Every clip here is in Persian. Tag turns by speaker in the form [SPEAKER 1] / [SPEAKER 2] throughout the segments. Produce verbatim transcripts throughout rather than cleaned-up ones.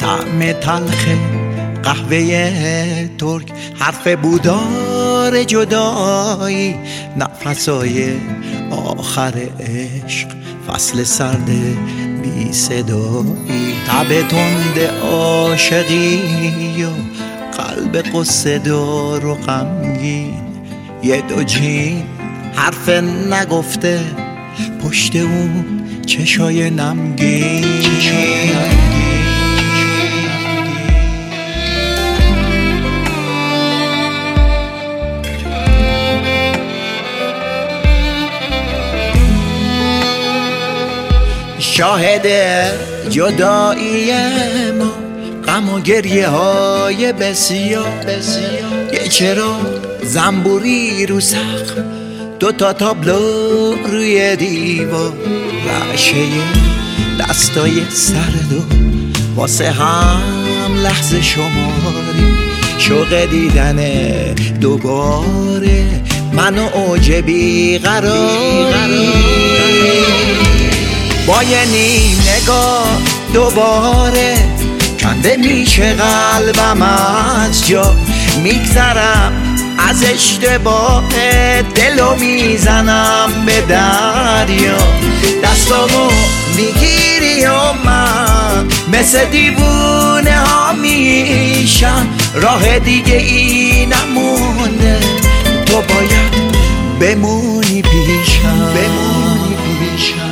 [SPEAKER 1] طعم تلخ قهوه ترک، حرف بودار جدایی، نفسای آخر عشق، فصل سرد بی صدایی، تب تند عاشقی و قلب قصه دار و غمگین، یه دو جین حرف نگفته پشت اون چشای نمگین. شاهد جدایی ما، غم و گریه های بسیار بسیار، یه چراغ زنبوری رو سقف، دو تا تابلو روی دیوار، رعشه دستای سرد و واسه هم لحظه شماری، شوق دیدن دوباره من و اوج بیقراری، با یه نیم نگاه دوباره کنده میشه قلبم از جا، میگذرم از اشتباه دلو میزنم به دریا، دستامو میگیری و من مثل دیوونه ها میشم، راه دیگه ای نمونده، تو باید بمونی پیشم، بمونی پیشم.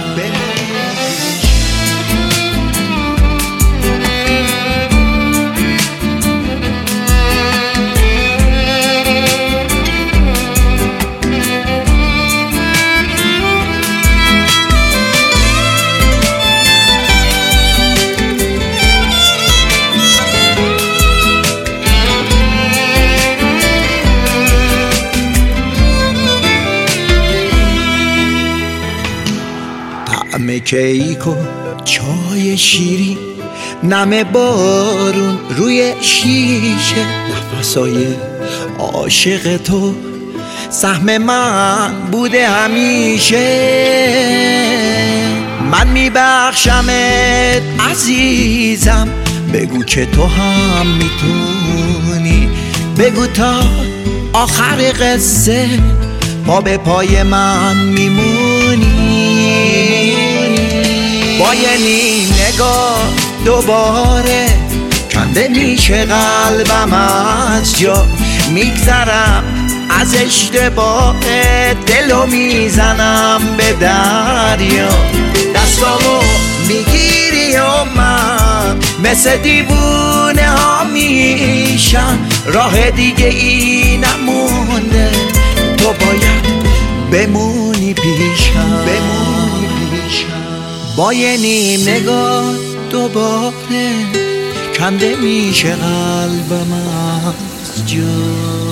[SPEAKER 1] طعم کیک و چای شیرین، نم بارون روی شیشه، نفسای عاشق تو سهم من بوده همیشه، من میبخشمت عزیزم، بگو که تو هم میتونی، بگو تا آخر قصه پا به پای من میمونی، با یه نیم نگاه دوباره کنده میشه قلبم از جا، میگذرم از اشتباه دلو میزنم به دریا، دستامو میگیری و من مثل دیوونه ها میشم، راه دیگه ای نمونده، تو باید بمونی پیشم، بمونی پیشم، با یه نیم نگاه دوباره کنده میشه قلبم از جا.